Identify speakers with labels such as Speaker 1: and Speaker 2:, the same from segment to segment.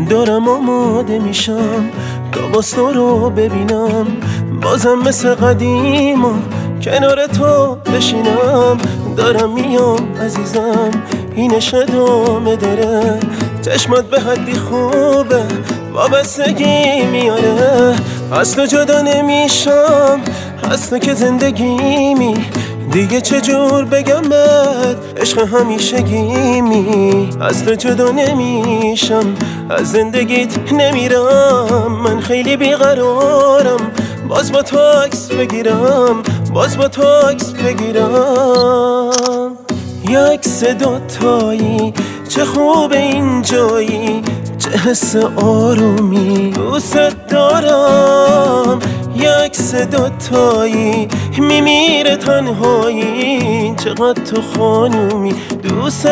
Speaker 1: دارم آماده میشم تا باز تو رو ببینم، بازم مثل قدیما کنار تو بشینم. دارم میام عزیزم، اینش ادامه داره، چشمات به حدی خوبه وابستگی میاره. از تو جدا نمیشم، از تو که زندگیمی، دیگه چجور بگم بهت عشق همیشگیمی. از تو جدا نمیشم، از زندگیت نمیرم، من خیلی بیقرارم، باز با تو عکس بگیرم، باز با تو عکس بگیرم. یه عکس دوتایی، چه خوب این جایی، چه حس آرومی، دوست دارم. یه عکس دوتایی، میمیره تنهایی، چقدر تو خانومی، دوست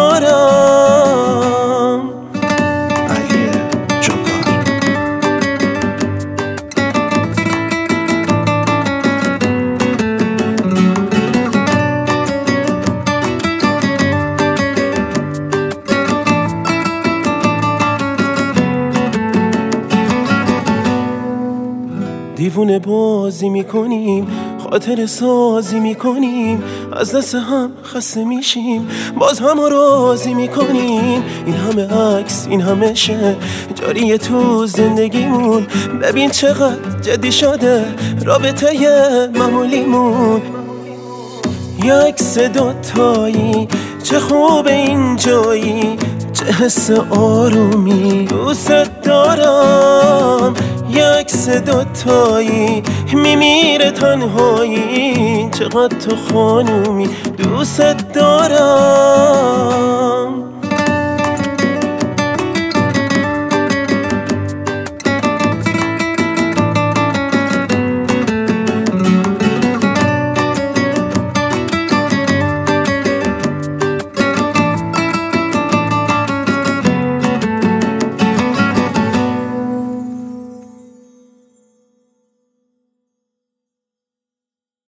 Speaker 1: دارم.
Speaker 2: علی جوکار.
Speaker 1: دیوونه بازی میکنیم، خاطر سازی میکنیم، از دست هم خسته میشیم، باز هم راضی میکنیم. این همه عکس، این همه شعر جاریه تو زندگیمون، ببین چقدر جدی شده رابطه معمولیمون. یه عکس دوتایی، چه خوب این جایی، چه حس آرومی، دوست دارم. یه عکس دوتایی، میمیره تنهایی، چقدر تو خانومی، دوست دارم.